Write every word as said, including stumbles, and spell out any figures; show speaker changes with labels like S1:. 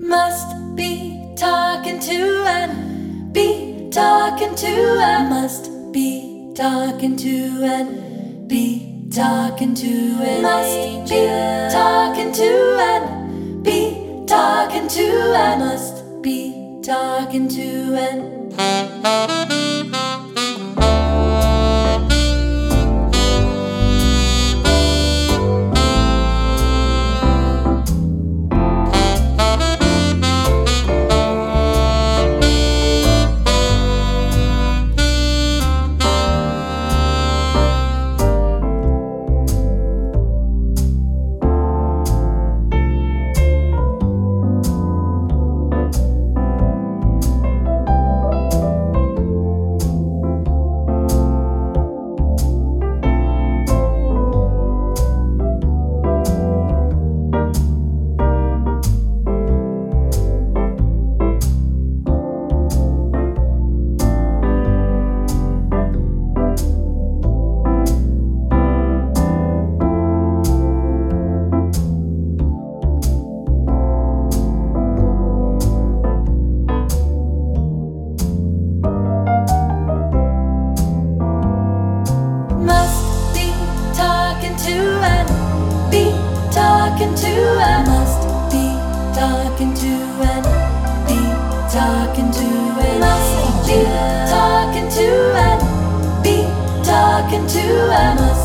S1: Must be talking to and be talking to and must be talking to and be talking to and must be talking to and be talking to and must be talking to and talking to and must be talking to and be talking to and must be talking to and be talking to and must